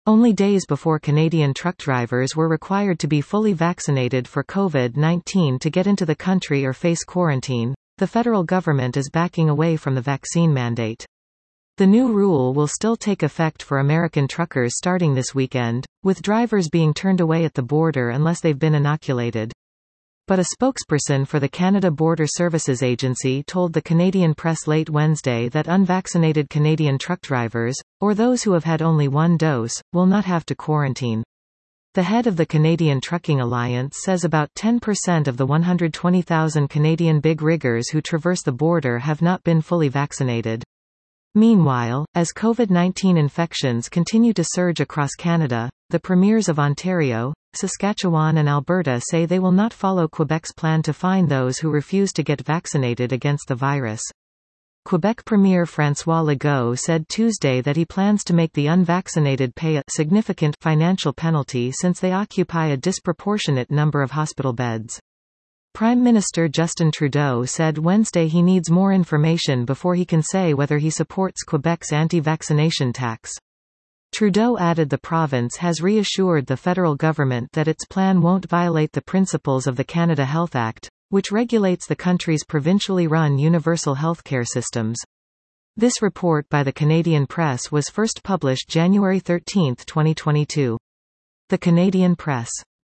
only days before Canadian truck drivers were required to be fully vaccinated for COVID-19 to get into the country or face quarantine. The federal government is backing away from the vaccine mandate. The new rule will still take effect for American truckers starting this weekend, with drivers being turned away at the border unless they've been inoculated. But a spokesperson for the Canada Border Services Agency told the Canadian press late Wednesday that unvaccinated Canadian truck drivers, or those who have had only one dose, will not have to quarantine. The head of the Canadian Trucking Alliance says about 10% of the 120,000 Canadian big riggers who traverse the border have not been fully vaccinated. Meanwhile, as COVID-19 infections continue to surge across Canada, the premiers of Ontario, Saskatchewan and Alberta say they will not follow Quebec's plan to fine those who refuse to get vaccinated against the virus. Quebec Premier François Legault said Tuesday that he plans to make the unvaccinated pay a significant financial penalty since they occupy a disproportionate number of hospital beds. Prime Minister Justin Trudeau said Wednesday he needs more information before he can say whether he supports Quebec's anti-vaccination tax. Trudeau added the province has reassured the federal government that its plan won't violate the principles of the Canada Health Act, which regulates the country's provincially run universal healthcare systems. This report by the Canadian Press was first published January 13, 2022. The Canadian Press.